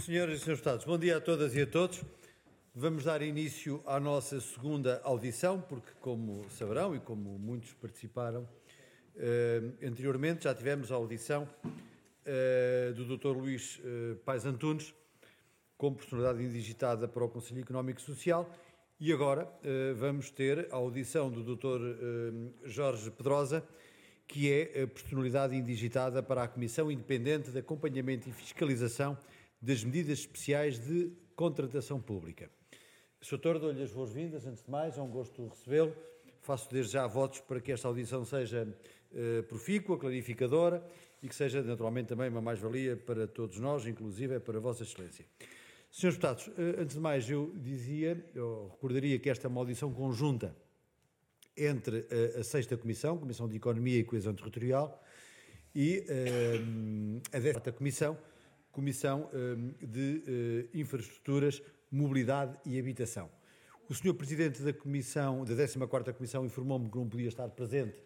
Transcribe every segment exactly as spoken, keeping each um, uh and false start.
Senhoras e senhores deputados, bom dia a todas e a todos. Vamos dar início à nossa segunda audição, porque, como saberão e como muitos participaram eh, anteriormente, já tivemos a audição eh, do doutor Luís eh, Paes Antunes, como personalidade indigitada para o Conselho Económico e Social, e agora eh, vamos ter a audição do doutor eh, Jorge Pedrosa, que é a personalidade indigitada para a Comissão Independente de Acompanhamento e Fiscalização das Medidas Especiais de Contratação Pública. senhor Doutor, dou-lhe as boas-vindas, antes de mais, é um gosto recebê-lo. Faço desde já votos para que esta audição seja uh, profícua, clarificadora e que seja, naturalmente, também uma mais-valia para todos nós, inclusive para a Vossa Excelência. senhores Deputados, uh, antes de mais, eu dizia, eu recordaria que esta é uma audição conjunta entre uh, a sexta Comissão, Comissão de Economia e Coesão Territorial, e uh, a décima Comissão, Comissão de Infraestruturas, Mobilidade e Habitação. O senhor Presidente da Comissão, da décima quarta Comissão, informou-me que não podia estar presente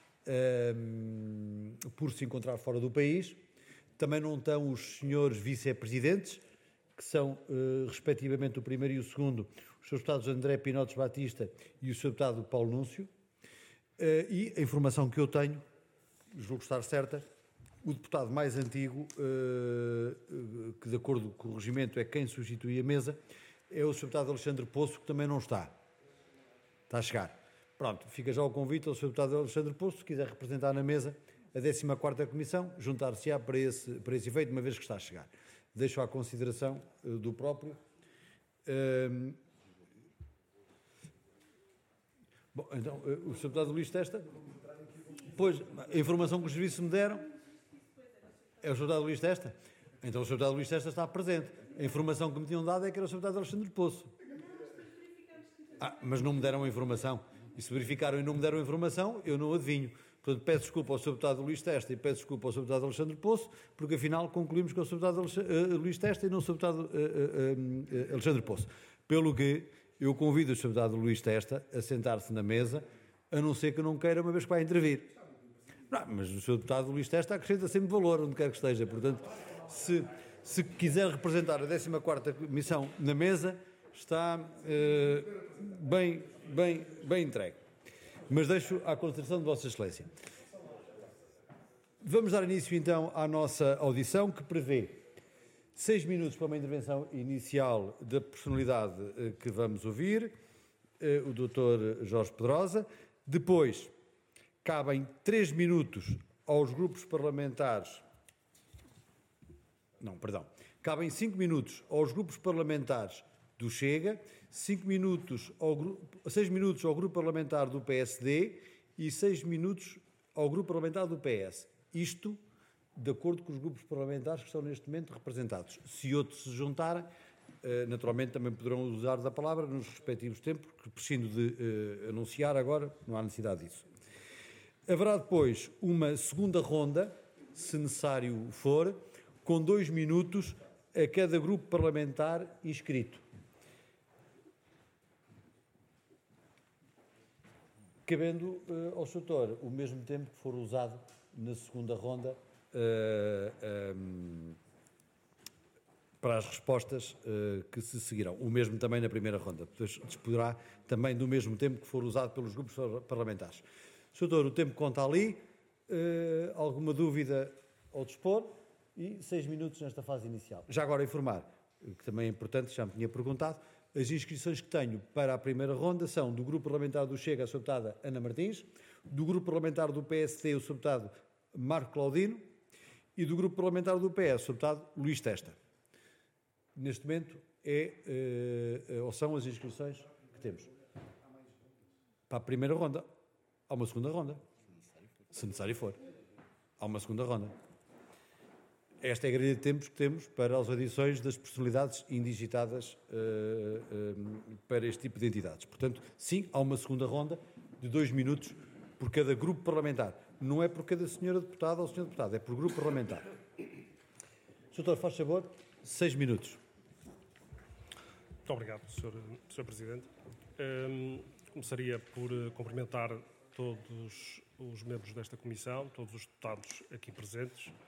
um, por se encontrar fora do país. Também não estão os senhores Vice-Presidentes, que são, uh, respectivamente, o primeiro e o segundo, os senhores deputados André Pinotes Batista e o senhor deputado Paulo Núncio. Uh, e a informação que eu tenho, julgo estar certa, o deputado mais antigo, que de acordo com o regimento é quem substitui a mesa, é o senhor deputado Alexandre Poço, que também não está. Está a chegar. Pronto, fica já o convite ao senhor deputado Alexandre Poço, se quiser representar na mesa a décima quarta Comissão, juntar-se-á para esse, para esse efeito, uma vez que está a chegar. Deixo à consideração do próprio. Um... Bom, então, o senhor deputado Luís Testa? Pois, a informação que os serviços me deram é o senhor deputado Luís Testa? Então o senhor deputado Luís Testa está presente. A informação que me tinham dado é que era o senhor deputado Alexandre Poço. Ah, mas não me deram a informação. E se verificaram e não me deram a informação, eu não adivinho. Portanto, peço desculpa ao senhor deputado Luís Testa e peço desculpa ao senhor deputado Alexandre Poço, porque afinal concluímos que é o senhor deputado uh, Luís Testa e não o senhor deputado uh, uh, uh, Alexandre Poço. Pelo que eu convido o senhor deputado Luís Testa a sentar-se na mesa, a não ser que não queira, uma vez que vai intervir. Não, mas o senhor deputado Luís Testa acrescenta sempre valor, onde quer que esteja. Portanto, se, se quiser representar a décima quarta Comissão na mesa, está eh, bem, bem, bem entregue. Mas deixo à consideração de Vossa Excelência. Vamos dar início, então, à nossa audição, que prevê seis minutos para uma intervenção inicial da personalidade eh, que vamos ouvir, eh, o doutor Jorge Pedrosa. Depois, cabem três minutos aos grupos parlamentares. Não, perdão. Cabem cinco minutos aos grupos parlamentares do Chega, cinco minutos ao grupo, seis minutos ao grupo parlamentar do P S D e seis minutos ao grupo parlamentar do P S. Isto de acordo com os grupos parlamentares que estão neste momento representados. Se outros se juntarem, naturalmente também poderão usar da palavra nos respectivos tempos, que prescindo de uh, anunciar agora, não há necessidade disso. Haverá depois uma segunda ronda, se necessário for, com dois minutos a cada grupo parlamentar inscrito. Cabendo uh, ao senhor doutor o mesmo tempo que for usado na segunda ronda uh, um, para as respostas uh, que se seguirão. O mesmo também na primeira ronda. Disporá também do mesmo tempo que for usado pelos grupos parlamentares. senhor doutor, o tempo conta ali, uh, alguma dúvida ao dispor e seis minutos nesta fase inicial. Já agora informar, que também é importante, já me tinha perguntado, as inscrições que tenho para a primeira ronda são do Grupo Parlamentar do Chega, a senhora deputada Ana Martins, do Grupo Parlamentar do P S D, o senhor deputado Marco Claudino, e do Grupo Parlamentar do P S, o senhor deputado Luís Testa. Neste momento é, uh, ou são as inscrições que temos. Para a primeira ronda. Há uma segunda ronda, se necessário for. Há uma segunda ronda. Esta é a grelha de tempos que temos para as audições das personalidades indigitadas uh, uh, para este tipo de entidades. Portanto, sim, há uma segunda ronda de dois minutos por cada grupo parlamentar. Não é por cada senhora deputada ou senhor deputado, é por grupo parlamentar. senhor doutor, faz favor, seis minutos. Muito obrigado, senhor senhor Presidente. Um, começaria por cumprimentar todos os membros desta Comissão, todos os deputados aqui presentes,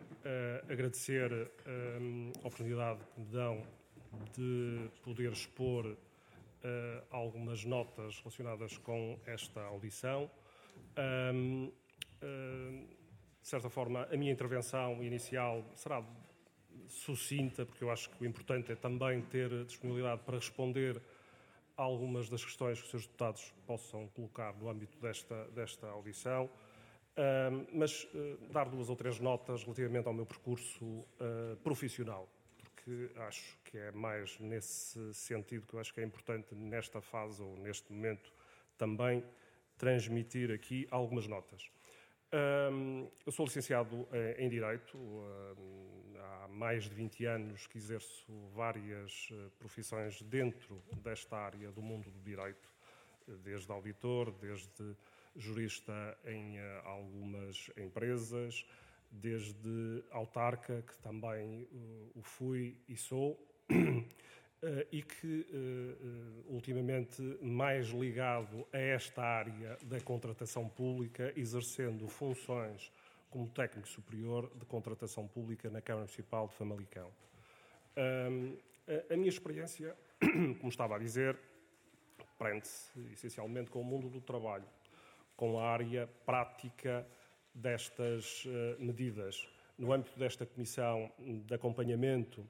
uh, agradecer uh, a oportunidade que me dão de poder expor uh, algumas notas relacionadas com esta audição. Um, uh, de certa forma, a minha intervenção inicial será sucinta, porque eu acho que o importante é também ter disponibilidade para responder a algumas das questões que os senhores deputados possam colocar no âmbito desta, desta audição, uh, mas uh, dar duas ou três notas relativamente ao meu percurso uh, profissional, porque acho que é mais nesse sentido que eu acho que é importante nesta fase ou neste momento também transmitir aqui algumas notas. Um, eu sou licenciado em Direito, um, há mais de vinte anos que exerço várias uh, profissões dentro desta área do mundo do Direito, desde auditor, desde jurista em uh, algumas empresas, desde autarca, que também uh, o fui e sou, Uh, e que, uh, uh, ultimamente, mais ligado a esta área da contratação pública, exercendo funções como técnico superior de contratação pública na Câmara Municipal de Famalicão. Um, a, a minha experiência, como estava a dizer, prende-se essencialmente com o mundo do trabalho, com a área prática destas uh, medidas. No âmbito desta comissão de acompanhamento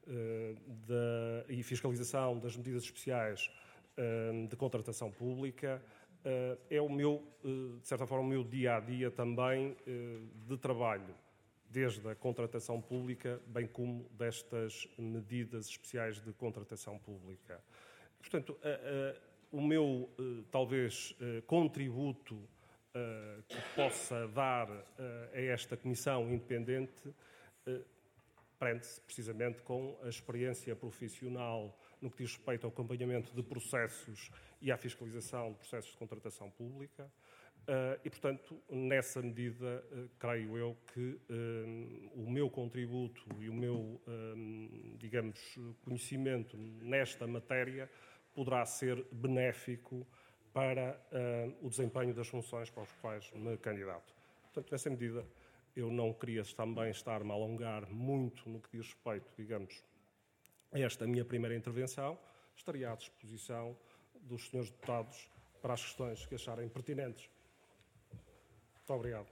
Da, e fiscalização das medidas especiais uh, de contratação pública, uh, é o meu, uh, de certa forma, o meu dia-a-dia também uh, de trabalho, desde a contratação pública, bem como destas medidas especiais de contratação pública. Portanto, uh, uh, o meu, uh, talvez, uh, contributo uh, que possa dar uh, a esta comissão independente uh, prende-se precisamente com a experiência profissional no que diz respeito ao acompanhamento de processos e à fiscalização de processos de contratação pública uh, e, portanto, nessa medida, uh, creio eu que uh, o meu contributo e o meu, uh, digamos, conhecimento nesta matéria poderá ser benéfico para uh, o desempenho das funções para as quais me candidato. Portanto, nessa medida, eu não queria também estar-me a alongar muito no que diz respeito, digamos, a esta minha primeira intervenção. Estaria à disposição dos senhores deputados para as questões que acharem pertinentes. Muito obrigado.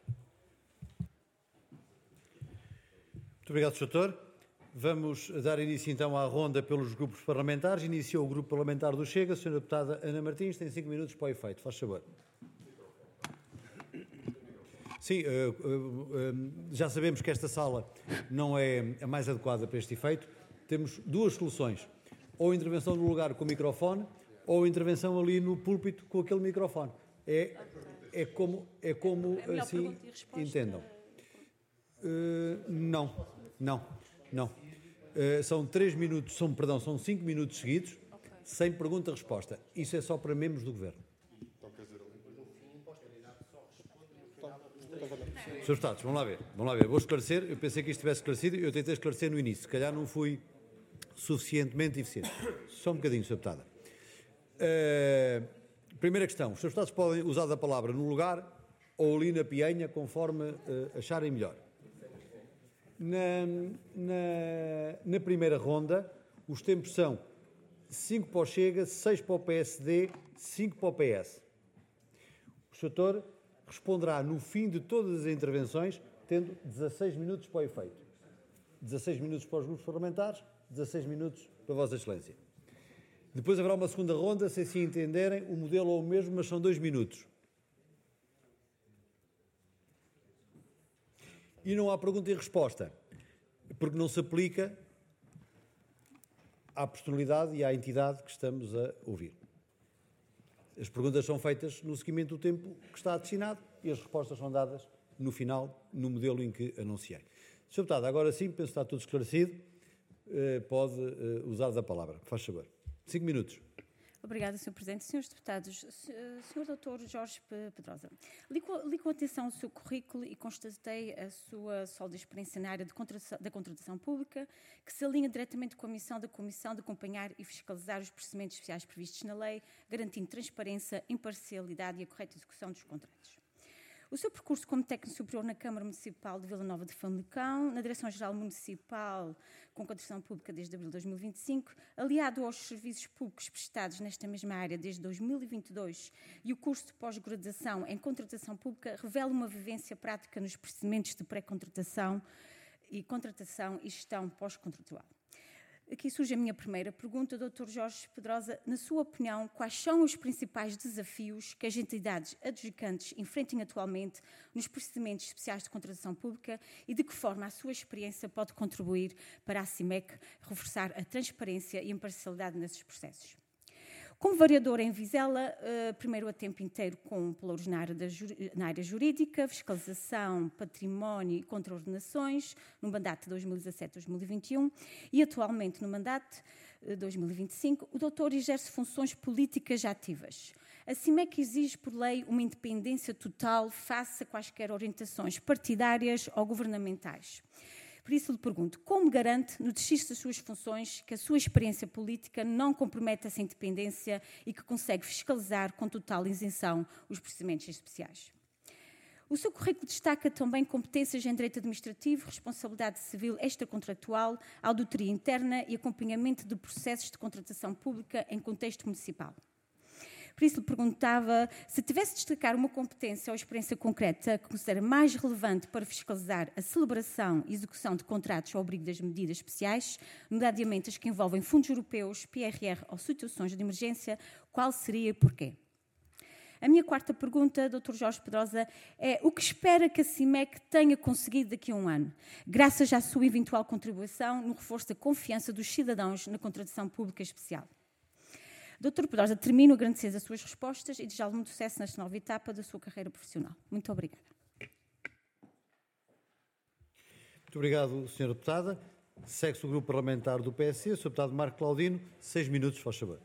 Muito obrigado, senhor Doutor. Vamos dar início então à ronda pelos grupos parlamentares. Iniciou o grupo parlamentar do Chega. A senhora deputada Ana Martins tem cinco minutos para o efeito. Faz favor. Sim, uh, uh, uh, já sabemos que esta sala não é a mais adequada para este efeito. Temos duas soluções. Ou intervenção no lugar com o microfone, ou intervenção ali no púlpito com aquele microfone. É, é como, é como é assim entendam. Uh, não, não, não. Uh, são três minutos, são, perdão, são cinco minutos seguidos, okay, sem pergunta-resposta. Isso é só para membros do Governo. Senhores deputados, vamos lá ver, vamos lá ver. Vou esclarecer, eu pensei que isto estivesse esclarecido, eu tentei esclarecer no início, se calhar não fui suficientemente eficiente. Só um bocadinho, senhora deputada. Uh, primeira questão, os senhores deputados podem usar a palavra no lugar ou ali na pienha, conforme uh, acharem melhor. Na, na, na primeira ronda, os tempos são cinco para o Chega, seis para o P S D, cinco para o P S. O senhor doutor responderá no fim de todas as intervenções, tendo dezasseis minutos para o efeito. dezasseis minutos para os grupos parlamentares, dezasseis minutos para a Vossa Excelência. Depois haverá uma segunda ronda, se assim entenderem, o modelo é o mesmo, mas são dois minutos. E não há pergunta e resposta, porque não se aplica à personalidade e à entidade que estamos a ouvir. As perguntas são feitas no seguimento do tempo que está destinado e as respostas são dadas no final, no modelo em que anunciei. senhor Deputado, agora sim, penso que está tudo esclarecido, pode usar da palavra. Faz favor. Cinco minutos. Obrigada, senhor Presidente. Senhores Deputados, senhor doutor Jorge Pedrosa, li com, li com atenção o seu currículo e constatei a sua sólida experiência na área de contratação, da contratação pública, que se alinha diretamente com a missão da Comissão de acompanhar e fiscalizar os procedimentos especiais previstos na lei, garantindo transparência, imparcialidade e a correta execução dos contratos. O seu percurso como técnico superior na Câmara Municipal de Vila Nova de Famalicão, na Direção-Geral Municipal com Contratação Pública desde abril de dois mil e vinte e cinco, aliado aos serviços públicos prestados nesta mesma área desde dois mil e vinte e dois e o curso de pós-graduação em Contratação Pública, revela uma vivência prática nos procedimentos de pré-contratação e contratação e gestão pós-contratual. Aqui surge a minha primeira pergunta, doutor Jorge Pedrosa. Na sua opinião, quais são os principais desafios que as entidades adjudicantes enfrentem atualmente nos procedimentos especiais de contratação pública e de que forma a sua experiência pode contribuir para a CIMEC reforçar a transparência e a imparcialidade nesses processos? Como vereador em Vizela, primeiro a tempo inteiro com pelouros na área, da, na área jurídica, fiscalização, património e contraordenações, no mandato de dois mil e dezassete a dois mil e vinte e um, e atualmente no mandato de dois mil e vinte e cinco, o doutor exerce funções políticas ativas. A CIMEC exige, por lei, uma independência total face a quaisquer orientações partidárias ou governamentais. Por isso lhe pergunto, como garante, no exercício das suas funções, que a sua experiência política não compromete essa independência e que consegue fiscalizar com total isenção os procedimentos especiais? O seu currículo destaca também competências em direito administrativo, responsabilidade civil extracontratual, auditoria interna e acompanhamento de processos de contratação pública em contexto municipal. Por isso lhe perguntava se tivesse de destacar uma competência ou experiência concreta que considera mais relevante para fiscalizar a celebração e execução de contratos ao abrigo das medidas especiais, nomeadamente as que envolvem fundos europeus, P R R ou situações de emergência, qual seria e porquê? A minha quarta pergunta, doutor Jorge Pedrosa, é o que espera que a CIMEC tenha conseguido daqui a um ano, graças à sua eventual contribuição no reforço da confiança dos cidadãos na contratação pública especial? doutor Pedrosa, termino agradecendo as suas respostas e desejo-lhe muito sucesso nesta nova etapa da sua carreira profissional. Muito obrigada. Muito obrigado, senhora Deputada. Segue-se o Grupo Parlamentar do P S C, o senhor Deputado Marco Claudino. Seis minutos, faz favor.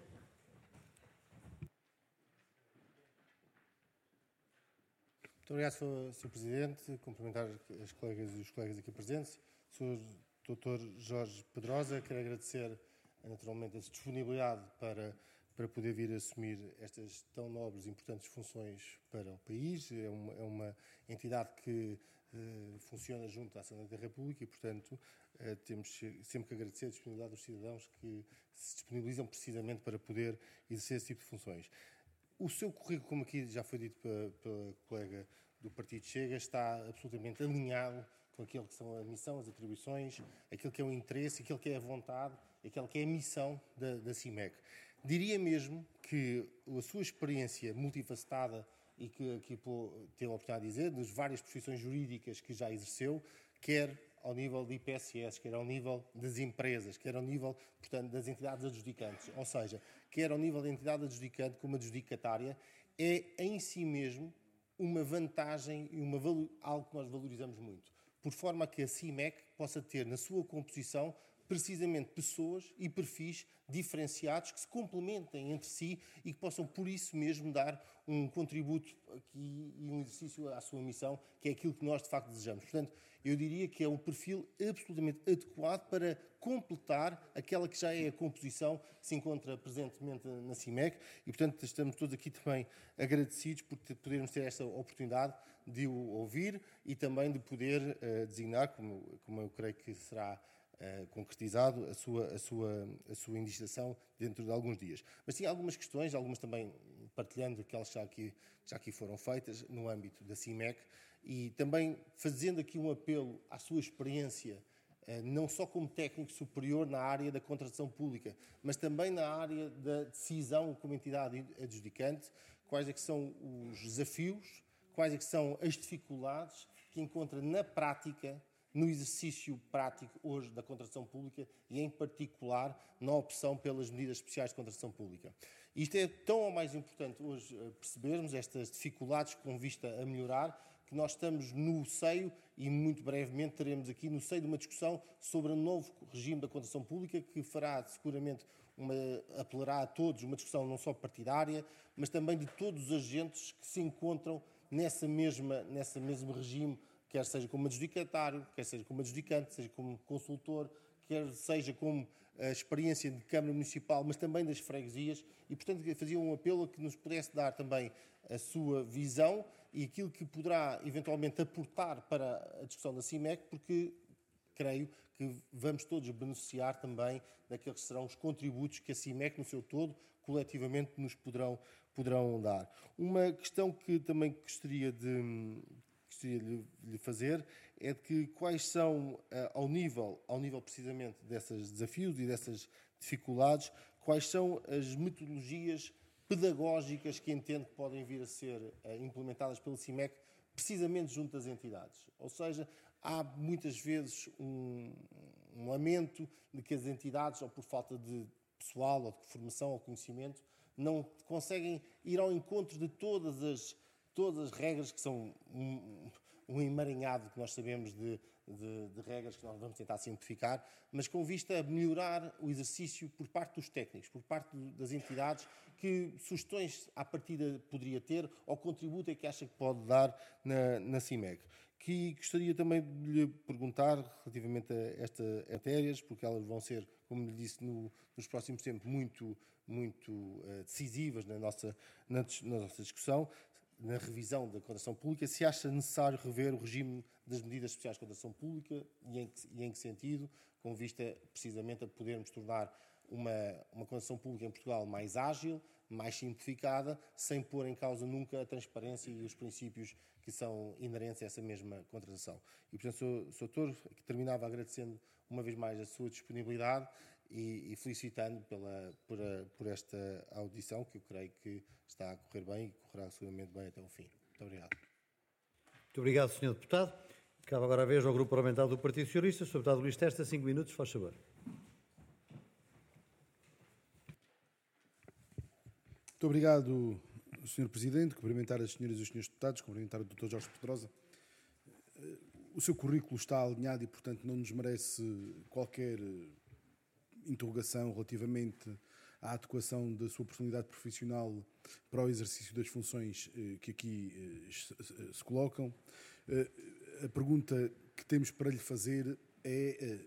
Muito obrigado, senhor Presidente. Cumprimentar as colegas e os colegas aqui presentes. senhor doutor Jorge Pedrosa, quero agradecer naturalmente a disponibilidade para, para poder vir assumir estas tão nobres e importantes funções para o país. É uma, é uma entidade que eh, funciona junto à Assembleia da República e, portanto, eh, temos sempre que agradecer a disponibilidade dos cidadãos que se disponibilizam precisamente para poder exercer esse tipo de funções. O seu currículo, como aqui já foi dito pela, pela colega do Partido Chega, está absolutamente alinhado com aquilo que são a missão, as atribuições, aquilo que é o interesse, aquilo que é a vontade, aquilo que é a missão da, da CIMEC. Diria mesmo que a sua experiência multifacetada e que aqui teve a oportunidade de dizer, das várias profissões jurídicas que já exerceu, quer ao nível de I P S S, quer ao nível das empresas, quer ao nível, portanto, das entidades adjudicantes, ou seja, quer ao nível da entidade adjudicante como adjudicatária, é em si mesmo uma vantagem e uma, algo que nós valorizamos muito, por forma a que a CIMEC possa ter na sua composição precisamente pessoas e perfis diferenciados que se complementem entre si e que possam, por isso mesmo, dar um contributo aqui e um exercício à sua missão, que é aquilo que nós, de facto, desejamos. Portanto, eu diria que é um perfil absolutamente adequado para completar aquela que já é a composição que se encontra presentemente na CIMEC e, portanto, estamos todos aqui também agradecidos por podermos ter esta oportunidade de o ouvir e também de poder uh, designar, como, como eu creio que será Uh, concretizado a sua, a, sua, a sua indignação dentro de alguns dias. Mas tinha algumas questões, algumas também partilhando aquelas que já aqui, já aqui foram feitas no âmbito da CIMEC e também fazendo aqui um apelo à sua experiência, uh, não só como técnico superior na área da contratação pública, mas também na área da decisão como entidade adjudicante, quais é que são os desafios, quais é que são as dificuldades que encontra na prática no exercício prático hoje da contratação pública e, em particular, na opção pelas medidas especiais de contratação pública. Isto é tão ou mais importante hoje percebermos estas dificuldades com vista a melhorar, que nós estamos no seio, e muito brevemente teremos aqui no seio de uma discussão sobre o novo regime da contratação pública, que fará seguramente, uma, apelará a todos uma discussão não só partidária, mas também de todos os agentes que se encontram nessa mesma, nessa mesmo regime, quer seja como adjudicatário, quer seja como adjudicante, seja como consultor, quer seja como a experiência de Câmara Municipal, mas também das freguesias, e, portanto, fazia um apelo a que nos pudesse dar também a sua visão e aquilo que poderá eventualmente aportar para a discussão da CIMEC, porque creio que vamos todos beneficiar também daqueles que serão os contributos que a CIMEC, no seu todo, coletivamente nos poderão, poderão dar. Uma questão que também gostaria de, gostaria de lhe fazer é de que quais são, ao nível, ao nível precisamente desses desafios e dessas dificuldades, quais são as metodologias pedagógicas que entende que podem vir a ser implementadas pela CIMEC precisamente junto das entidades. Ou seja, há muitas vezes um, um lamento de que as entidades, ou por falta de pessoal, ou de formação, ou conhecimento, não conseguem ir ao encontro de todas as, todas as regras que são um, um emaranhado que nós sabemos de, de, de regras que nós vamos tentar simplificar, mas com vista a melhorar o exercício por parte dos técnicos, por parte das entidades, que sugestões à partida poderia ter, ou contributo é que acha que pode dar na, na CIMEC. Que gostaria também de lhe perguntar relativamente a estas matérias, porque elas vão ser, como lhe disse, no, nos próximos tempos muito, muito uh, decisivas na nossa, na, na nossa discussão, na revisão da contratação pública, se acha necessário rever o regime das medidas especiais de contratação pública e em que, e em que sentido, com vista precisamente a podermos tornar uma, uma contratação pública em Portugal mais ágil, mais simplificada, sem pôr em causa nunca a transparência e os princípios que são inerentes a essa mesma contratação. E, portanto, Senhor Doutor, que terminava agradecendo uma vez mais a sua disponibilidade e, e felicitando pela, por, a, por esta audição, que eu creio que está a correr bem e correrá seguramente bem até o fim. Muito obrigado. Muito obrigado, senhor Deputado. Cabe agora a vez ao Grupo Parlamentar do Partido Socialista. senhor Deputado Luís Testa, cinco minutos, faz favor. Muito obrigado, senhor Presidente. Cumprimentar as senhoras e os senhores deputados, cumprimentar o doutor Jorge Pedrosa. O seu currículo está alinhado e, portanto, não nos merece qualquer interrogação relativamente à adequação da sua personalidade profissional para o exercício das funções que aqui se colocam. A pergunta que temos para lhe fazer é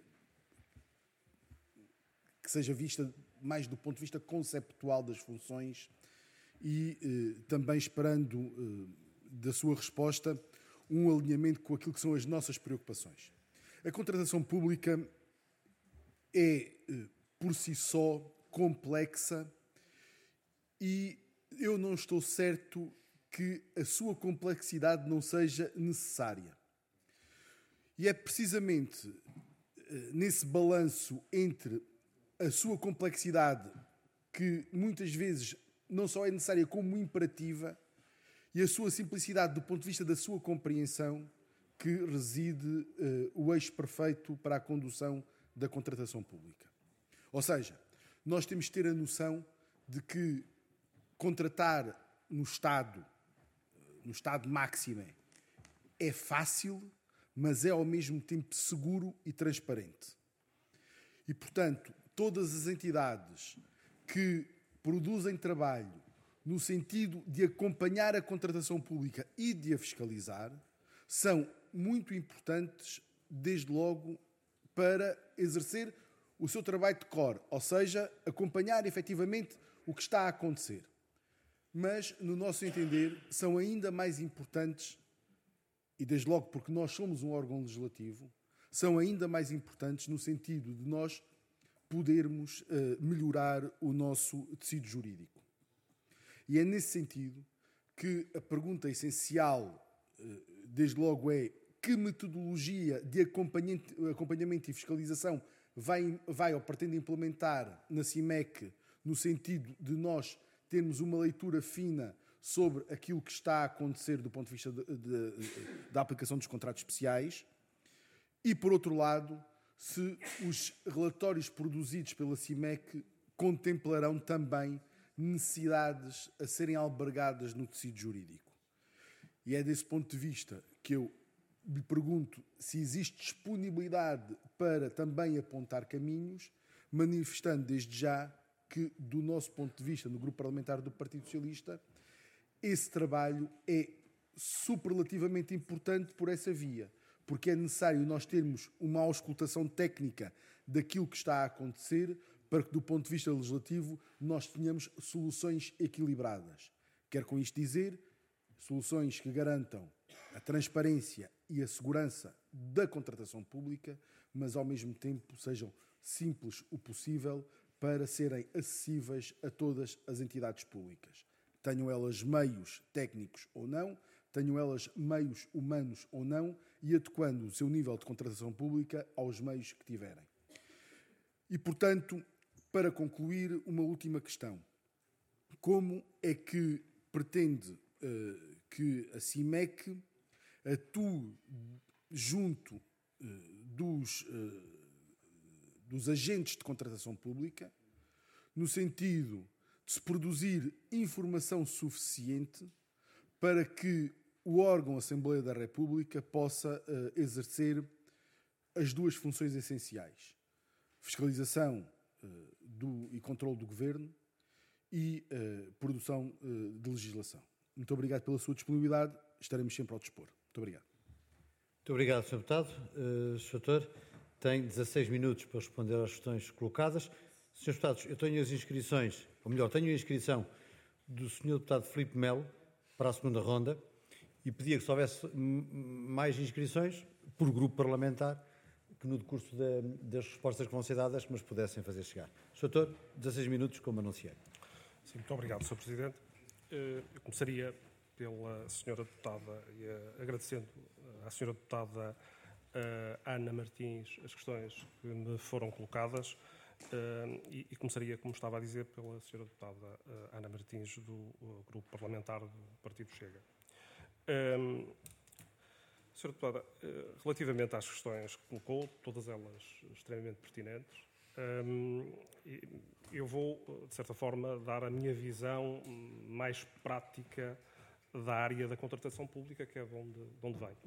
que seja vista mais do ponto de vista conceptual das funções e eh, também esperando eh, da sua resposta um alinhamento com aquilo que são as nossas preocupações. A contratação pública é, eh, por si só, complexa e eu não estou certo que a sua complexidade não seja necessária. E é precisamente eh, nesse balanço entre a sua complexidade, que muitas vezes não só é necessária como imperativa, e a sua simplicidade do ponto de vista da sua compreensão, que reside uh, o eixo perfeito para a condução da contratação pública. Ou seja, nós temos de ter a noção de que contratar no Estado, no Estado máximo, é fácil, mas é ao mesmo tempo seguro e transparente. E, portanto, todas as entidades que produzem trabalho no sentido de acompanhar a contratação pública e de a fiscalizar são muito importantes, desde logo, para exercer o seu trabalho de core, ou seja, acompanhar efetivamente o que está a acontecer. Mas, no nosso entender, são ainda mais importantes, e desde logo porque nós somos um órgão legislativo, são ainda mais importantes no sentido de nós podermos uh, melhorar o nosso tecido jurídico. E é nesse sentido que a pergunta essencial, uh, desde logo, é que metodologia de acompanhamento, acompanhamento e fiscalização vai, vai ou pretende implementar na CIMEC, no sentido de nós termos uma leitura fina sobre aquilo que está a acontecer do ponto de vista de, de, de, da aplicação dos contratos especiais e, por outro lado, se os relatórios produzidos pela CIMEC contemplarão também necessidades a serem albergadas no tecido jurídico. E é desse ponto de vista que eu lhe pergunto se existe disponibilidade para também apontar caminhos, manifestando desde já que, do nosso ponto de vista, no Grupo Parlamentar do Partido Socialista, esse trabalho é superlativamente importante por essa via, porque é necessário nós termos uma auscultação técnica daquilo que está a acontecer para que, do ponto de vista legislativo, nós tenhamos soluções equilibradas. Quero com isto dizer soluções que garantam a transparência e a segurança da contratação pública, mas ao mesmo tempo sejam simples o possível para serem acessíveis a todas as entidades públicas. Tenham elas meios técnicos ou não, tenham elas meios humanos ou não, e adequando o seu nível de contratação pública aos meios que tiverem. E, portanto, para concluir, uma última questão. Como é que pretende uh, que a CIMEC atue junto uh, dos, uh, dos agentes de contratação pública, no sentido de se produzir informação suficiente para que o órgão Assembleia da República possa uh, exercer as duas funções essenciais: fiscalização uh, do, e controle do Governo e uh, produção uh, de legislação. Muito obrigado pela sua disponibilidade, estaremos sempre ao dispor. Muito obrigado. Muito obrigado, senhor Deputado. Uh, senhor Doutor, tem dezasseis minutos para responder às questões colocadas. senhores Deputados, eu tenho as inscrições, ou melhor, tenho a inscrição do senhor Deputado Filipe Melo para a segunda ronda e pedia que se houvesse mais inscrições por grupo parlamentar, que no decurso da, das respostas que vão ser dadas, mas pudessem fazer chegar. senhor Doutor, dezasseis minutos, como anunciei. Sim, muito obrigado, senhor Presidente. Eu começaria pela senhora Deputada, e agradecendo à senhora Deputada Ana Martins as questões que me foram colocadas, e, e começaria, como estava a dizer, pela senhora Deputada Ana Martins, do Grupo Parlamentar do Partido Chega. senhora Deputada, relativamente às questões que colocou, todas elas extremamente pertinentes, eu vou, de certa forma, dar a minha visão mais prática da área da contratação pública, que é de onde, de onde venho.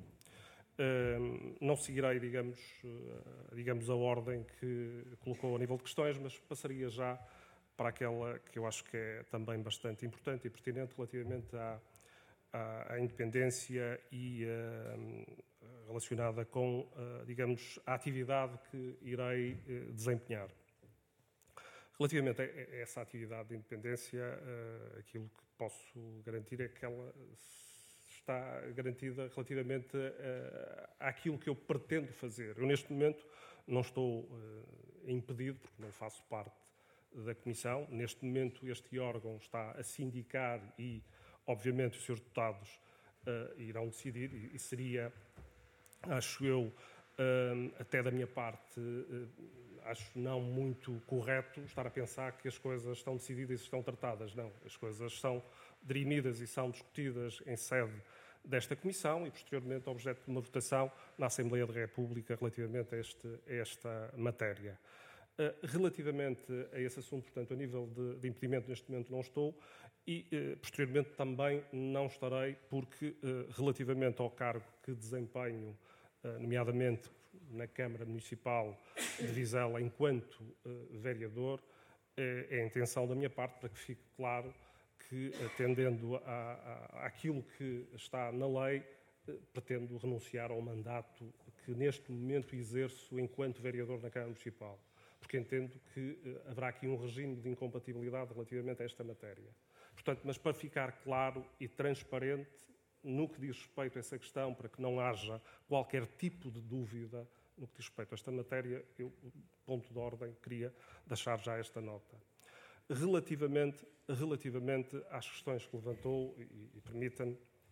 Não seguirei, digamos, digamos, a ordem que colocou a nível de questões, mas passaria já para aquela que eu acho que é também bastante importante e pertinente relativamente à, à, à independência e uh, relacionada com, uh, digamos, a atividade que irei uh, desempenhar. Relativamente a essa atividade de independência, uh, aquilo que posso garantir é que ela está garantida relativamente uh, àquilo que eu pretendo fazer. Eu, neste momento, não estou uh, impedido, porque não faço parte da Comissão. Neste momento, este órgão está a sindicar e, obviamente, os seus deputados uh, irão decidir, e, e seria, acho eu, uh, até da minha parte, uh, acho não muito correto estar a pensar que as coisas estão decididas e estão tratadas. Não, as coisas são dirimidas e são discutidas em sede desta Comissão e, posteriormente, objeto de uma votação na Assembleia da República relativamente a, este, a esta matéria. Uh, relativamente a esse assunto, portanto, a nível de, de impedimento, neste momento não estou e, uh, posteriormente, também não estarei, porque, uh, relativamente ao cargo que desempenho, uh, nomeadamente na Câmara Municipal de Vizela, enquanto uh, vereador, uh, é a intenção da minha parte, para que fique claro que, atendendo a, a, àquilo que está na lei, uh, pretendo renunciar ao mandato que, neste momento, exerço enquanto vereador na Câmara Municipal, porque entendo que uh, haverá aqui um regime de incompatibilidade relativamente a esta matéria. Portanto, mas para ficar claro e transparente no que diz respeito a essa questão, para que não haja qualquer tipo de dúvida no que diz respeito a esta matéria, eu, ponto de ordem, queria deixar já esta nota. Relativamente, relativamente às questões que levantou, e, e permita-me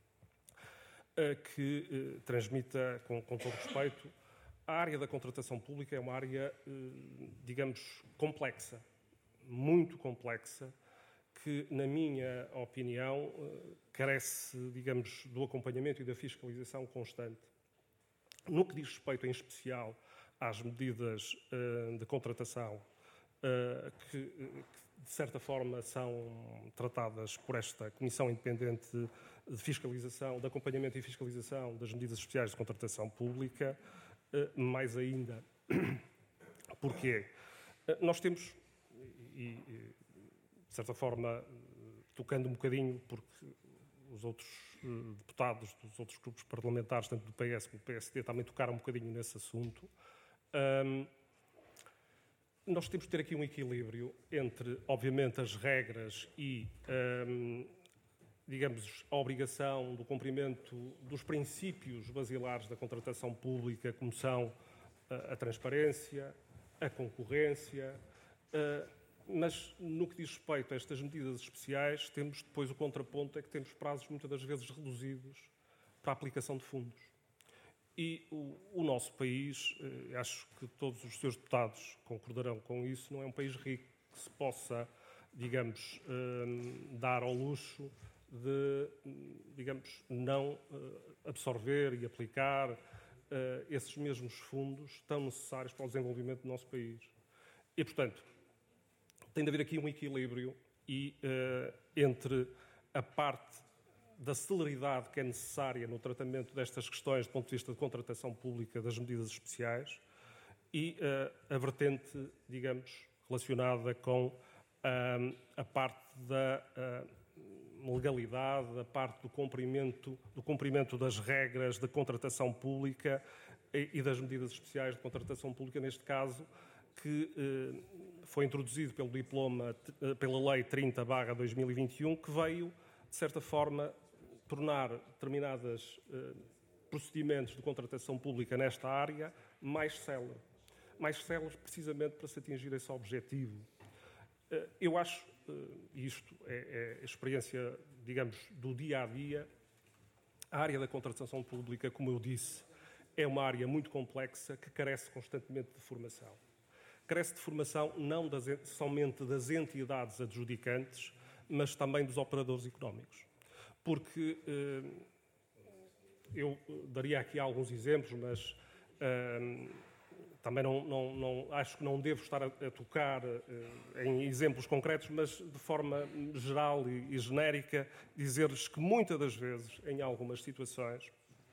uh, que uh, transmita com, com todo respeito, a área da contratação pública é uma área, digamos, complexa, muito complexa, que, na minha opinião, carece, digamos, do acompanhamento e da fiscalização constante. No que diz respeito, em especial, às medidas de contratação que, de certa forma, são tratadas por esta Comissão Independente de Fiscalização, de Acompanhamento e Fiscalização das Medidas Especiais de Contratação Pública, mais ainda, porque nós temos, e, de certa forma, tocando um bocadinho, porque os outros deputados dos outros grupos parlamentares, tanto do P S como do P S D, também tocaram um bocadinho nesse assunto, um, nós temos de ter aqui um equilíbrio entre, obviamente, as regras e um, digamos, a obrigação do cumprimento dos princípios basilares da contratação pública, como são a, a transparência, a concorrência, uh, mas no que diz respeito a estas medidas especiais, temos depois o contraponto, é que temos prazos muitas das vezes reduzidos para a aplicação de fundos. E o, o nosso país, uh, acho que todos os senhores deputados concordarão com isso, não é um país rico que se possa, digamos, uh, dar ao luxo de, digamos, não absorver e aplicar uh, esses mesmos fundos tão necessários para o desenvolvimento do nosso país. E, portanto, tem de haver aqui um equilíbrio e, uh, entre a parte da celeridade que é necessária no tratamento destas questões do ponto de vista de contratação pública das medidas especiais e uh, a vertente, digamos, relacionada com uh, a parte da uh, legalidade, a parte do cumprimento, do cumprimento das regras de contratação pública e, e das medidas especiais de contratação pública, neste caso, que eh, foi introduzido pelo diploma, pela Lei trinta barra dois mil e vinte e um, que veio, de certa forma, tornar determinados eh, procedimentos de contratação pública nesta área mais céleres. Mais céleres precisamente para se atingir esse objetivo. Eh, eu acho, e isto é, é a experiência, digamos, do dia-a-dia, a área da contratação pública, como eu disse, é uma área muito complexa que carece constantemente de formação. Carece de formação não das, somente das entidades adjudicantes, mas também dos operadores económicos. Porque eh, eu daria aqui alguns exemplos, mas eh, também não, não, não, acho que não devo estar a, a tocar uh, em exemplos concretos, mas de forma geral e, e genérica, dizer-lhes que muitas das vezes, em algumas situações,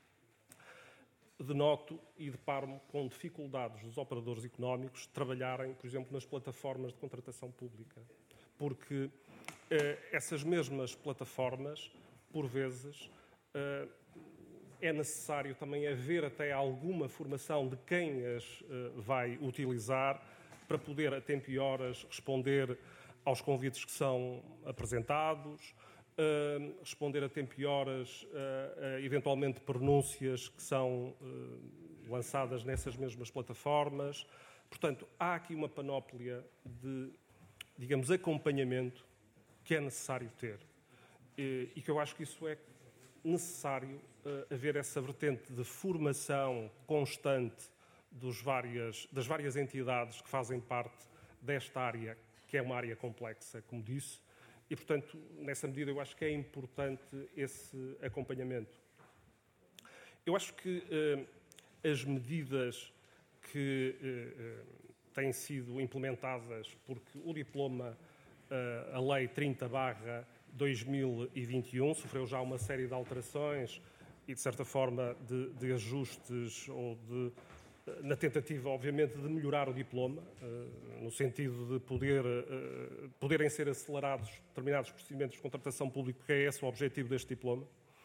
denoto e deparo-me com dificuldades dos operadores económicos de trabalharem, por exemplo, nas plataformas de contratação pública. Porque uh, essas mesmas plataformas, por vezes, uh, é necessário também haver até alguma formação de quem as uh, vai utilizar para poder, a tempo e horas, responder aos convites que são apresentados, uh, responder a tempo e horas, uh, uh, eventualmente, pronúncias que são uh, lançadas nessas mesmas plataformas. Portanto, há aqui uma panóplia de, digamos, acompanhamento que é necessário ter. E, e que eu acho que isso é necessário uh, haver essa vertente de formação constante dos várias, das várias entidades que fazem parte desta área, que é uma área complexa, como disse, e, portanto, nessa medida eu acho que é importante esse acompanhamento. Eu acho que uh, as medidas que uh, têm sido implementadas, porque o diploma, uh, a Lei trinta barra dois mil e vinte e um, sofreu já uma série de alterações e, de certa forma, de, de ajustes ou de, na tentativa, obviamente, de melhorar o diploma, no sentido de poder, poderem ser acelerados determinados procedimentos de contratação pública, porque é esse o objetivo deste diploma.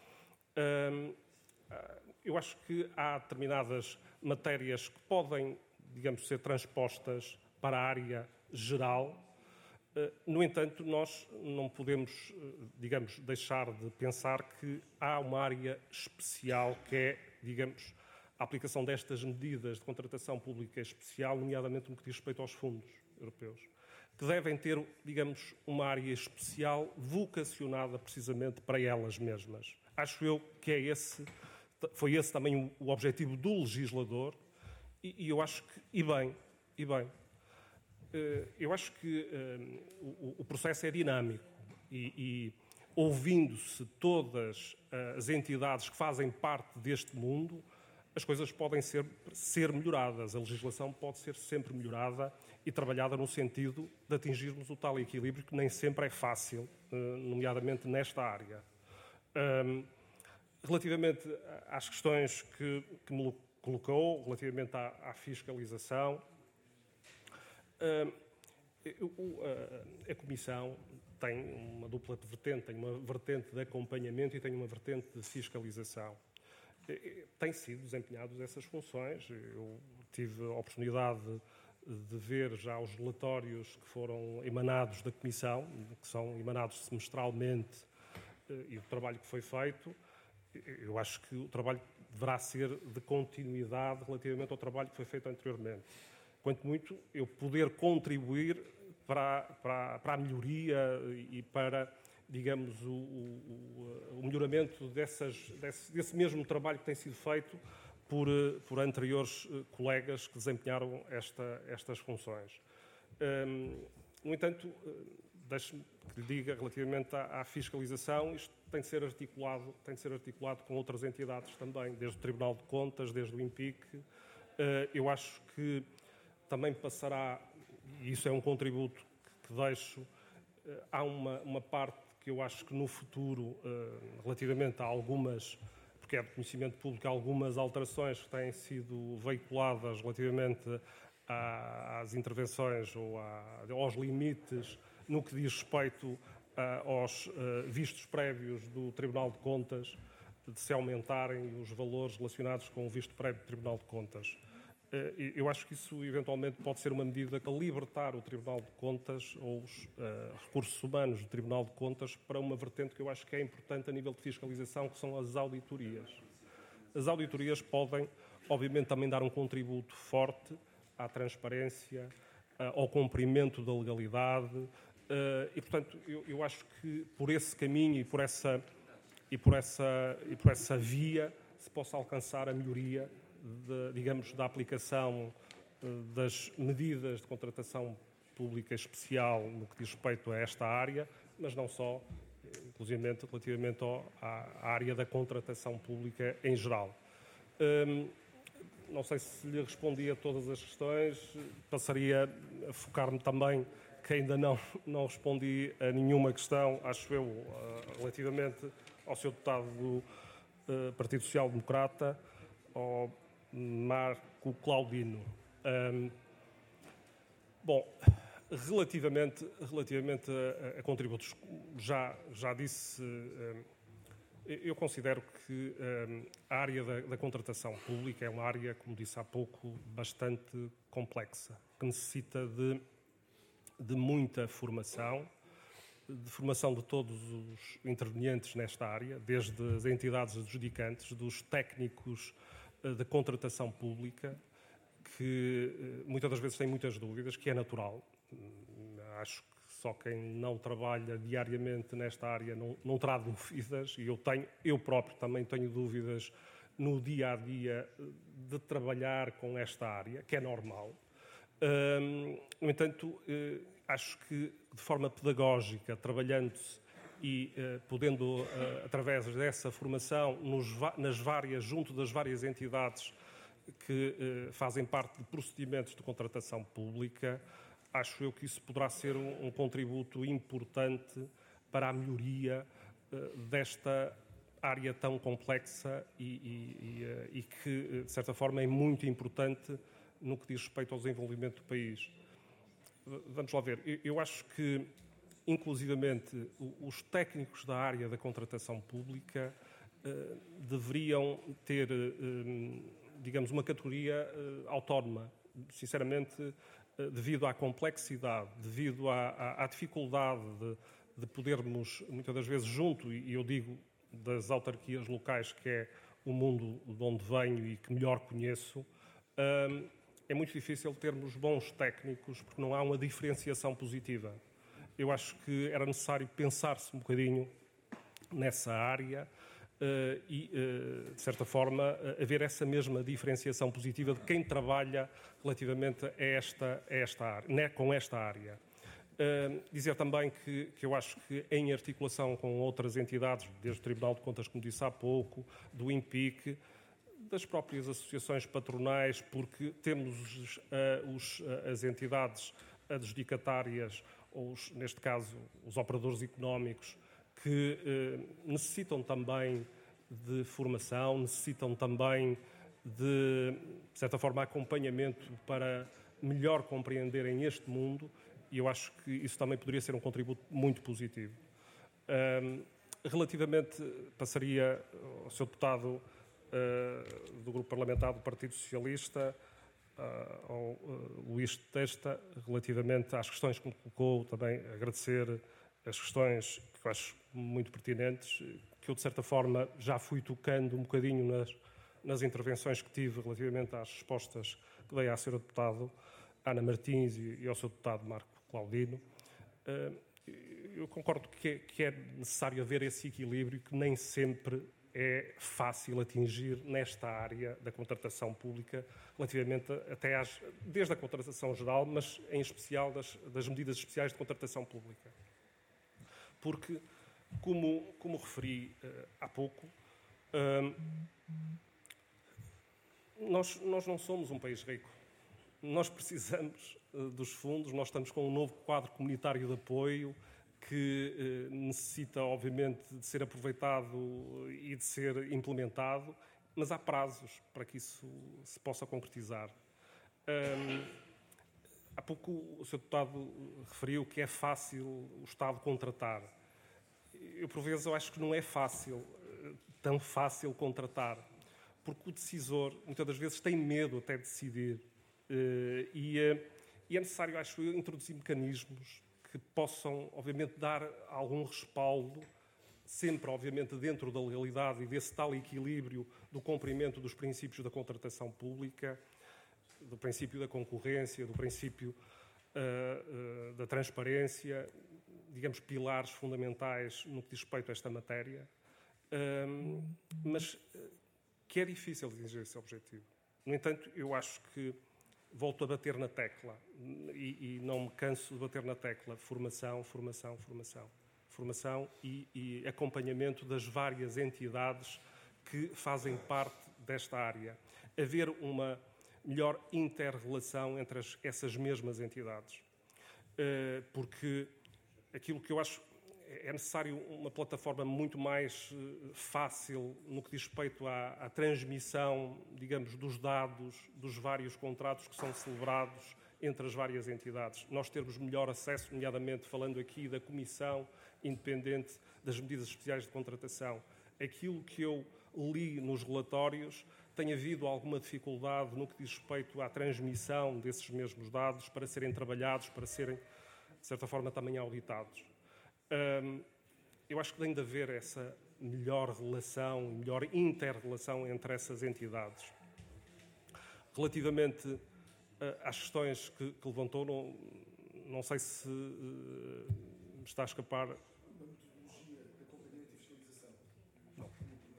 Eu acho que há determinadas matérias que podem, digamos, ser transpostas para a área geral. No entanto, nós não podemos, digamos, deixar de pensar que há uma área especial que é, digamos, a aplicação destas medidas de contratação pública especial, nomeadamente no que diz respeito aos fundos europeus, que devem ter, digamos, uma área especial vocacionada precisamente para elas mesmas. Acho eu que é esse, foi esse também o objetivo do legislador e, e eu acho que, e bem, e bem, eu acho que uh, o, o processo é dinâmico e, e ouvindo-se todas as entidades que fazem parte deste mundo, as coisas podem ser, ser melhoradas, a legislação pode ser sempre melhorada e trabalhada no sentido de atingirmos o tal equilíbrio que nem sempre é fácil, uh, nomeadamente nesta área. Um, relativamente às questões que, que me colocou, relativamente à, à fiscalização, Uh, uh, a Comissão tem uma dupla vertente, tem uma vertente de acompanhamento e tem uma vertente de fiscalização. Uh, tem sido desempenhadas essas funções. Eu tive a oportunidade de, de ver já os relatórios que foram emanados da Comissão, que são emanados semestralmente e o trabalho que foi feito, eu acho que o trabalho deverá ser de continuidade relativamente ao trabalho que foi feito anteriormente. Quanto muito, eu poder contribuir para, para, para a melhoria e para, digamos, o, o, o melhoramento dessas, desse, desse mesmo trabalho que tem sido feito por, por anteriores colegas que desempenharam esta, estas funções. Um, no entanto, deixe-me que lhe diga, relativamente à, à fiscalização, isto tem de ser articulado, tem de ser articulado com outras entidades também, desde o Tribunal de Contas, desde o INPIC. Uh, eu acho que também passará, e isso é um contributo que, que deixo, uh, há uma, uma parte que eu acho que no futuro, uh, relativamente a algumas, porque é de conhecimento público, algumas alterações que têm sido veiculadas relativamente a, às intervenções ou a, aos limites no que diz respeito uh, aos uh, vistos prévios do Tribunal de Contas, de se aumentarem os valores relacionados com o visto prévio do Tribunal de Contas. Uh, eu acho que isso, eventualmente, pode ser uma medida para libertar o Tribunal de Contas ou os uh, recursos humanos do Tribunal de Contas para uma vertente que eu acho que é importante a nível de fiscalização, que são as auditorias. As auditorias podem, obviamente, também dar um contributo forte à transparência, uh, ao cumprimento da legalidade, uh, e, portanto, eu, eu acho que por esse caminho e por essa, e por essa, e por essa via se possa alcançar a melhoria, de, digamos, da aplicação uh, das medidas de contratação pública especial no que diz respeito a esta área, mas não só, inclusive relativamente ao, à, à área da contratação pública em geral. Um, Não sei se lhe respondi a todas as questões, passaria a focar-me também, que ainda não, não respondi a nenhuma questão, acho eu, relativamente ao seu deputado do uh, Partido Social Democrata, ao Marco Claudino. Um, bom, relativamente, relativamente a, a contributos, já, já disse... Um, Eu considero que um, a área da, da contratação pública é uma área, como disse há pouco, bastante complexa, que necessita de, de muita formação, de formação de todos os intervenientes nesta área, desde as entidades adjudicantes, dos técnicos uh, de contratação pública, que uh, muitas das vezes têm muitas dúvidas, que é natural. Uh, acho que só quem não trabalha diariamente nesta área não, não terá dúvidas, e eu, tenho, eu próprio também tenho dúvidas no dia-a-dia de trabalhar com esta área, que é normal. Um, no entanto, uh, acho que de forma pedagógica, trabalhando-se e uh, podendo, uh, através dessa formação, nos, nas várias, junto das várias entidades que uh, fazem parte de procedimentos de contratação pública, acho eu que isso poderá ser um, um contributo importante para a melhoria uh, desta área tão complexa e, e, e, uh, e que, de certa forma, é muito importante no que diz respeito ao desenvolvimento do país. Vamos lá ver. Eu, eu acho que, inclusivamente, os técnicos da área da contratação pública uh, deveriam ter, uh, digamos, uma categoria uh, autónoma. Sinceramente, devido à complexidade, devido à, à, à dificuldade de, de podermos, muitas das vezes, junto, e eu digo das autarquias locais, que é o mundo de onde venho e que melhor conheço, hum, é muito difícil termos bons técnicos, porque não há uma diferenciação positiva. Eu acho que era necessário pensar-se um bocadinho nessa área, Uh, e, uh, de certa forma, uh, haver essa mesma diferenciação positiva de quem trabalha relativamente a esta, a esta área, né, com esta área. Uh, dizer também que, que eu acho que, em articulação com outras entidades, desde o Tribunal de Contas, como disse há pouco, do INPIC, das próprias associações patronais, porque temos uh, os, uh, as entidades adjudicatárias, ou os, neste caso, os operadores económicos, que eh, necessitam também de formação, necessitam também de, de certa forma, acompanhamento para melhor compreenderem este mundo, e eu acho que isso também poderia ser um contributo muito positivo. Um, relativamente, passaria ao seu deputado uh, do Grupo Parlamentar do Partido Socialista, uh, ao uh, Luís Testa, relativamente às questões que me colocou, também agradecer as questões que eu acho muito pertinentes, que eu, de certa forma, já fui tocando um bocadinho nas, nas intervenções que tive relativamente às respostas que dei à senhora deputada Ana Martins e, e ao seu deputado Marco Claudino. Eu concordo que é, que é necessário haver esse equilíbrio que nem sempre é fácil atingir nesta área da contratação pública, relativamente até às, desde a contratação geral, mas em especial das, das medidas especiais de contratação pública. Porque, como, como referi uh, há pouco, uh, nós, nós não somos um país rico. Nós precisamos uh, dos fundos, nós estamos com um novo quadro comunitário de apoio que uh, necessita, obviamente, de ser aproveitado e de ser implementado, mas há prazos para que isso se possa concretizar. Um, há pouco o senhor deputado referiu que é fácil o Estado contratar. Eu, por vezes, eu acho que não é fácil, tão fácil contratar, porque o decisor, muitas das vezes, tem medo até de decidir. Uh, e, uh, e é necessário, acho eu, introduzir mecanismos que possam, obviamente, dar algum respaldo, sempre, obviamente, dentro da legalidade e desse tal equilíbrio do cumprimento dos princípios da contratação pública, do princípio da concorrência, do princípio uh, uh, da transparência, digamos, pilares fundamentais no que diz respeito a esta matéria, uh, mas que é difícil atingir esse objetivo. No entanto, eu acho que volto a bater na tecla e, e não me canso de bater na tecla formação, formação, formação. Formação e, e acompanhamento das várias entidades que fazem parte desta área. Haver uma melhor inter-relação entre as, essas mesmas entidades. Uh, porque aquilo que eu acho é necessário uma plataforma muito mais uh, fácil no que diz respeito à, à transmissão, digamos, dos dados, dos vários contratos que são celebrados entre as várias entidades. Nós termos melhor acesso, nomeadamente falando aqui da Comissão Independente das Medidas Especiais de Contratação. Aquilo que eu li nos relatórios, tem havido alguma dificuldade no que diz respeito à transmissão desses mesmos dados para serem trabalhados, para serem, de certa forma, também auditados. Hum, eu acho que tem de haver essa melhor relação, melhor inter-relação entre essas entidades. Relativamente uh, às questões que, que levantou, não, não sei se uh, está a escapar. Não.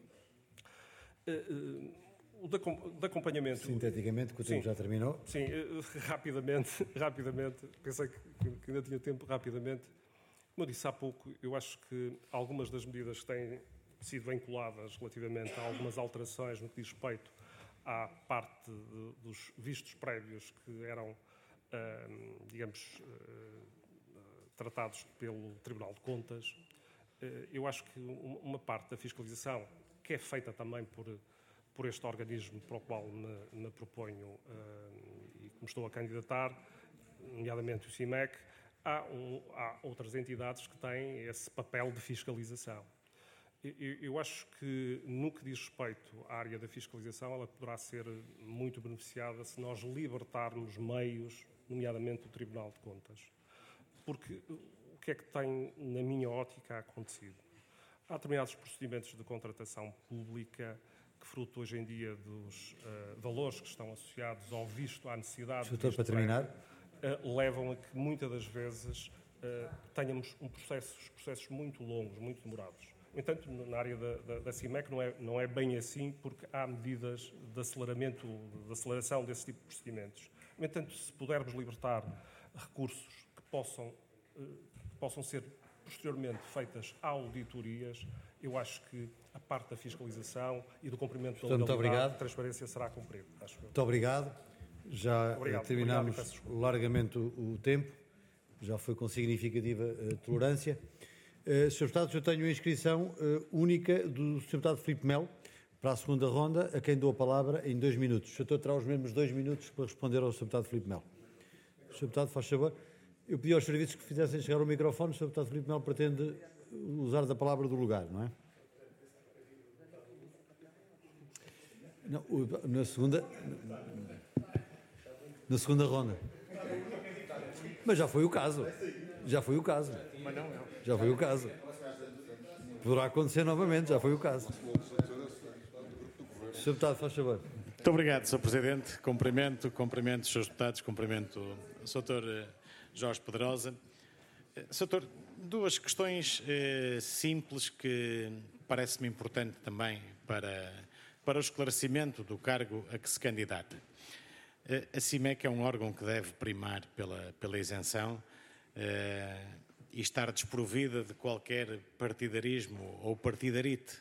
Uh, uh, o de, de acompanhamento. Sinteticamente, que o tempo sim, já terminou. Sim, uh, rapidamente, rapidamente, pensei que, que ainda tinha tempo, rapidamente. Como eu disse há pouco, eu acho que algumas das medidas que têm sido vinculadas relativamente a algumas alterações no que diz respeito à parte de, dos vistos prévios que eram, uh, digamos, uh, tratados pelo Tribunal de Contas, uh, eu acho que uma parte da fiscalização, que é feita também por, por este organismo para o qual me, me proponho uh, e que me estou a candidatar, nomeadamente o CIMEC, há, um, há outras entidades que têm esse papel de fiscalização. Eu, eu acho que, no que diz respeito à área da fiscalização, ela poderá ser muito beneficiada se nós libertarmos meios, nomeadamente do Tribunal de Contas. Porque o que é que tem, na minha ótica, acontecido? Há determinados procedimentos de contratação pública que, fruto hoje em dia dos uh, valores que estão associados ao visto, à necessidade... Doutor, para terminar... Uh, levam a que, muitas das vezes, uh, tenhamos um processos, processos muito longos, muito demorados. No entanto, na área da, da, da CIMEC não é, não é bem assim, porque há medidas de aceleramento, de aceleração desse tipo de procedimentos. No entanto, se pudermos libertar recursos que possam, uh, que possam ser posteriormente feitas auditorias, eu acho que a parte da fiscalização e do cumprimento da legalidade e transparência será cumprida. Acho muito obrigado. Já obrigado, terminámos obrigado, largamente o, o tempo, já foi com significativa uh, tolerância. Uh, senhor Deputado, eu tenho a inscrição uh, única do senhor Deputado Filipe Melo para a segunda ronda, a quem dou a palavra em dois minutos. O senhor Deputado terá os mesmos dois minutos para responder ao senhor Deputado Filipe Melo. senhor Deputado, faz favor. Eu pedi aos serviços que fizessem chegar o microfone, o senhor Deputado Filipe Melo pretende usar da palavra do lugar, não é? Não, na segunda... Na segunda ronda. Mas já foi o caso. Já foi o caso. Mas não, não. Já foi o caso. Poderá acontecer novamente, já foi o caso. senhor Deputado, faz favor. Muito obrigado, senhor Presidente. Cumprimento, cumprimento os senhores deputados, cumprimento o senhor doutor Jorge Pedrosa. senhor doutor, duas questões eh, simples que parece-me importante também para, para o esclarecimento do cargo a que se candidata. Eh, a CIMEC é um órgão que deve primar pela, pela isenção eh, e estar desprovida de qualquer partidarismo ou partidarite.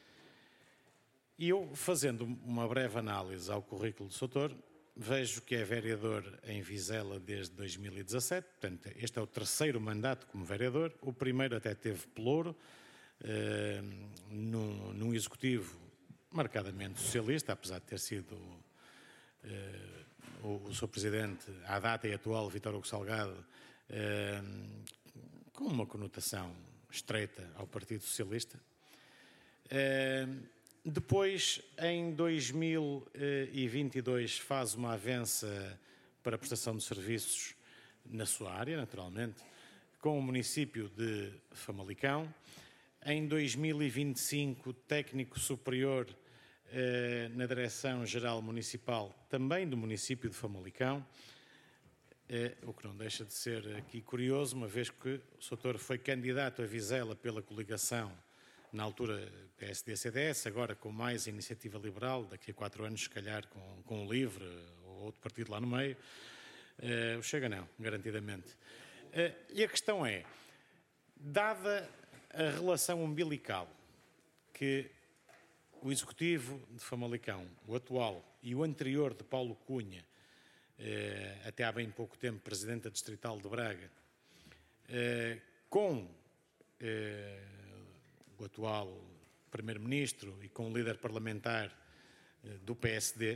E eu, fazendo uma breve análise ao currículo do senhor doutor, vejo que é vereador em Vizela desde dois mil e dezassete, portanto, este é o terceiro mandato como vereador, o primeiro até teve pelouro, eh, num, num executivo marcadamente socialista, apesar de ter sido eh, o, o senhor Presidente, à data e atual, Vítor Hugo Salgado, eh, com uma conotação estreita ao Partido Socialista. Eh, Depois, em dois mil e vinte e dois, faz uma avança para a prestação de serviços na sua área, naturalmente, com o município de Famalicão. Em dois mil e vinte e cinco, técnico superior eh, na Direção-Geral Municipal, também do município de Famalicão, eh, o que não deixa de ser aqui curioso, uma vez que o senhor doutor foi candidato a Vizela pela coligação, na altura P S D C D S, agora com mais Iniciativa Liberal, daqui a quatro anos, se calhar, com, com o LIVRE ou outro partido lá no meio. Uh, o Chega não, garantidamente. Uh, e a questão é, dada a relação umbilical que o Executivo de Famalicão, o atual e o anterior de Paulo Cunha, uh, até há bem pouco tempo Presidente da Distrital de Braga, uh, com uh, o atual Primeiro-Ministro e com o líder parlamentar do P S D,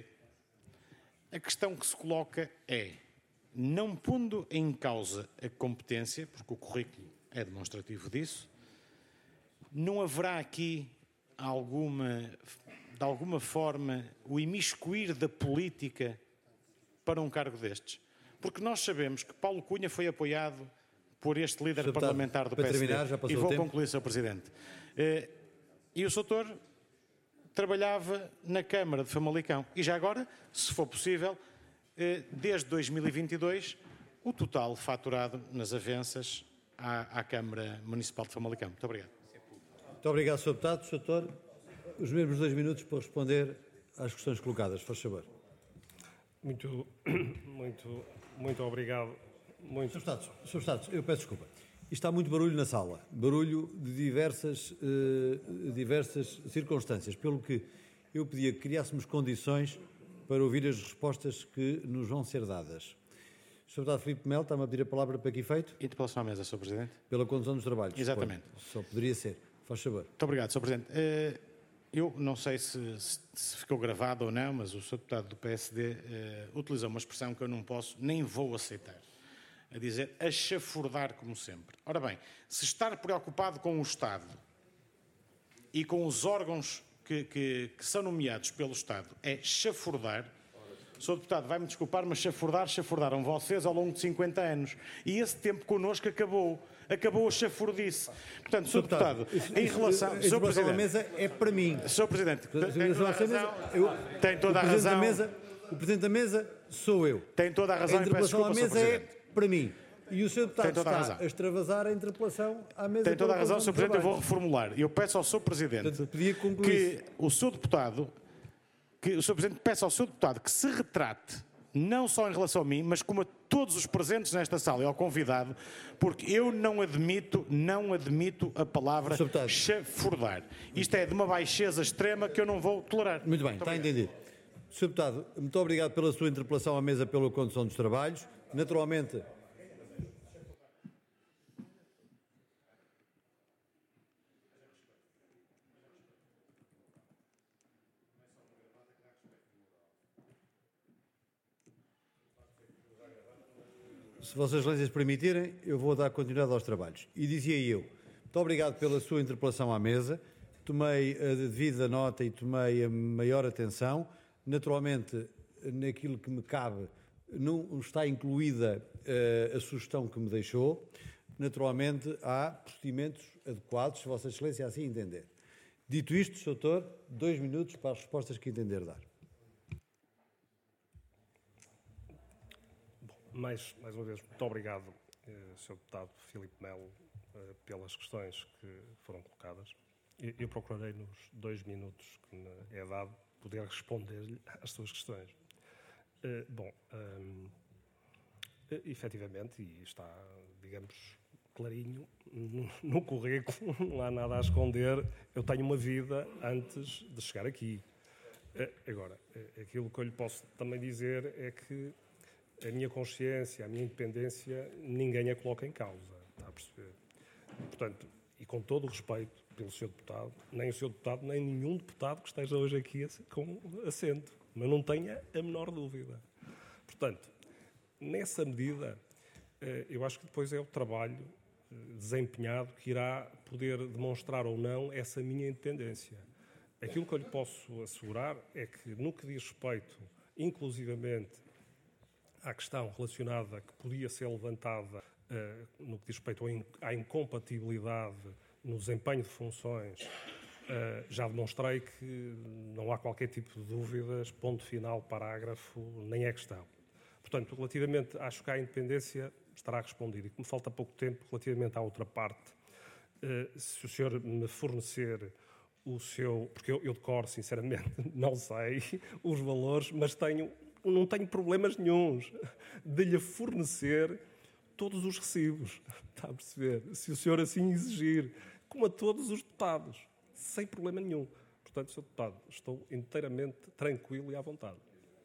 a questão que se coloca é, não pondo em causa a competência, porque o currículo é demonstrativo disso, não haverá aqui alguma, de alguma forma, o imiscuir da política para um cargo destes? Porque nós sabemos que Paulo Cunha foi apoiado por este líder senhor parlamentar do P S D. Terminar, já passou e vou o tempo. concluir, senhor Presidente. E o senhor doutor trabalhava na Câmara de Famalicão. E já agora, se for possível, desde dois mil e vinte e dois, o total faturado nas avanças à, à Câmara Municipal de Famalicão. Muito obrigado. Muito obrigado, senhor Deputado. senhor doutor, os mesmos dois minutos para responder às questões colocadas. Faz favor. Muito, muito, muito obrigado. Muito... senhor Deputado, senhor Deputado, eu peço desculpa. Isto há muito barulho na sala, barulho de diversas, eh, diversas circunstâncias, pelo que eu pedia que criássemos condições para ouvir as respostas que nos vão ser dadas. O senhor Deputado Filipe Melo está-me a pedir a palavra para que efeito? Interpelação à mesa, senhor Presidente. Pela condução dos trabalhos. Exatamente. Suponho. Só poderia ser. Faz favor. Muito obrigado, senhor Presidente. Eu não sei se, se ficou gravado ou não, mas o senhor Deputado do P S D utilizou uma expressão que eu não posso, nem vou aceitar. A dizer, a chafurdar como sempre. Ora bem, se estar preocupado com o Estado e com os órgãos que, que, que são nomeados pelo Estado é chafurdar, senhor Deputado, vai-me desculpar, mas chafurdar, chafurdaram vocês ao longo de cinquenta anos. E esse tempo connosco acabou. Acabou a chafurdice. Portanto, senhor Deputado, em relação... senhor Presidente, a mesa é para mim. senhor Presidente, tem toda a razão. Eu, tem toda a razão. Mesa, o Presidente da Mesa sou eu. Tem toda a razão. A interpelação à mesa é para mim. E o senhor Deputado está a extravasar a interpelação à mesa. Tem toda a razão, senhor Presidente, eu vou reformular. Eu peço ao senhor Presidente que o senhor Deputado, que o senhor Presidente peça ao senhor Deputado que se retrate, não só em relação a mim, mas como a todos os presentes nesta sala e ao convidado, porque eu não admito, não admito a palavra chafurdar. Isto é de uma baixeza extrema que eu não vou tolerar. Muito bem, está entendido. senhor Deputado, muito obrigado pela sua interpelação à mesa pela condução dos trabalhos. Naturalmente... Se Vossas Excelências permitirem, eu vou dar continuidade aos trabalhos. E dizia eu, muito obrigado pela sua interpelação à mesa, tomei a devida nota e tomei a maior atenção. Naturalmente, naquilo que me cabe, não está incluída uh, a sugestão que me deixou. naturalmente, há procedimentos adequados, se Vossa Excelência assim entender. Dito isto, senhor Doutor, dois minutos para as respostas que entender dar. Bom, mais, mais uma vez, muito obrigado, eh, senhor Deputado Filipe Melo, eh, pelas questões que foram colocadas. Eu, eu procurarei, nos dois minutos que me é dado, poder responder-lhe às suas questões. Eh, bom, um, efetivamente, e está, digamos, clarinho no, no currículo, não há nada a esconder, eu tenho uma vida antes de chegar aqui. Agora, aquilo que eu lhe posso também dizer é que a minha consciência, a minha independência, ninguém a coloca em causa, está a perceber? Portanto, e com todo o respeito pelo senhor Deputado, nem o senhor Deputado, nem nenhum deputado que esteja hoje aqui com assento, mas não tenha a menor dúvida. Portanto, nessa medida, eu acho que depois é o trabalho desempenhado que irá poder demonstrar ou não essa minha independência. Aquilo que eu lhe posso assegurar é que, no que diz respeito, inclusivamente, à questão relacionada que podia ser levantada, uh, no que diz respeito à incompatibilidade no desempenho de funções, uh, já demonstrei que não há qualquer tipo de dúvidas, ponto final, parágrafo, nem é questão. Portanto, relativamente, acho que à independência estará respondido. E como falta pouco tempo, relativamente à outra parte, uh, se o senhor me fornecer o seu... Porque eu, eu decoro, sinceramente, não sei os valores, mas tenho, não tenho problemas nenhuns de lhe fornecer todos os recibos. Está a perceber? Se o senhor assim exigir, como a todos os deputados, sem problema nenhum. Portanto, senhor Deputado, estou inteiramente tranquilo e à vontade.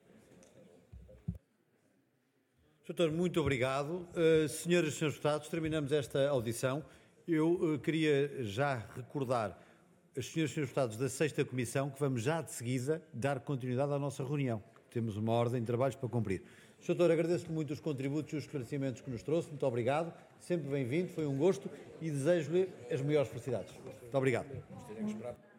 Doutor, muito obrigado. Uh, senhoras e senhores deputados, terminamos esta audição. Eu uh, queria já recordar as senhoras e senhores deputados da sexta Comissão que vamos já de seguida dar continuidade à nossa reunião. Temos uma ordem de trabalhos para cumprir. senhor Doutor, agradeço-lhe muito os contributos e os esclarecimentos que nos trouxe. Muito obrigado. Sempre bem-vindo. Foi um gosto e desejo-lhe as maiores felicidades. Muito obrigado.